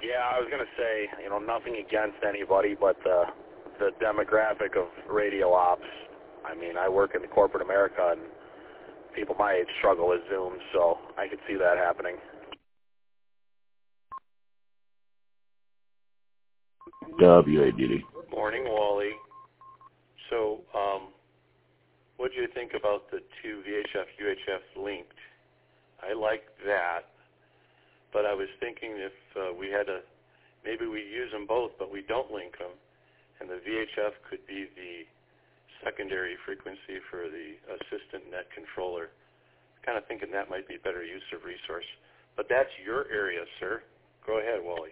Yeah, I was going to say, nothing against anybody, but the demographic of radio ops. I mean, I work in the corporate America, and people my age struggle with Zoom, so I could see that happening. WADD. Morning, Wally. So, what do you think about the two VHF, UHF linked? I like that, but I was thinking if we had maybe we use them both, but we don't link them, and the VHF could be the secondary frequency for the assistant net controller. Kind of thinking that might be better use of resource. But that's your area, sir. Go ahead, Wally.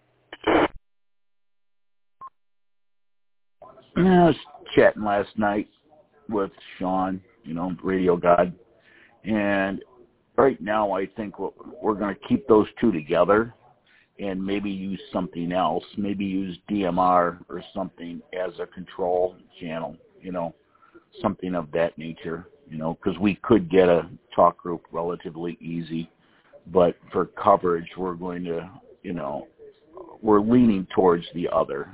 I was chatting last night with Sean, Radio God, and right now I think we're going to keep those two together and maybe use something else, maybe use DMR or something as a control channel, something of that nature, because we could get a talk group relatively easy, but for coverage we're going to, we're leaning towards the other,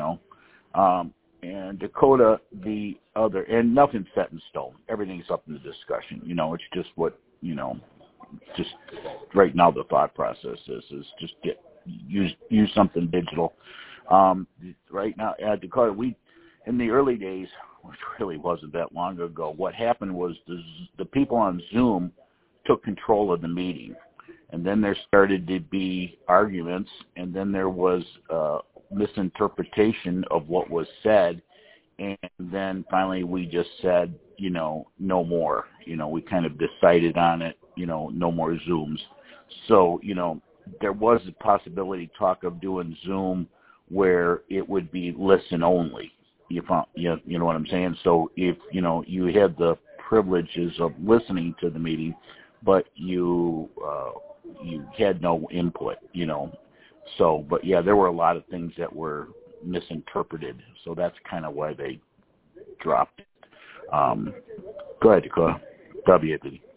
and Dakota, the other, and nothing's set in stone. Everything's up in the discussion. It's just what, just right now the thought process is just use something digital. Right now, Dakota, we, in the early days, which really wasn't that long ago, what happened was the people on Zoom took control of the meeting. And then there started to be arguments, and then there was misinterpretation of what was said, and then finally we just said, no more. We kind of decided on it, no more Zooms. So, there was a possibility talk of doing Zoom where it would be listen only. You know what I'm saying? So if, you had the privileges of listening to the meeting, but you had no input, So, but yeah, there were a lot of things that were misinterpreted. So that's kind of why they dropped it. Go ahead, Dakota. WAPD.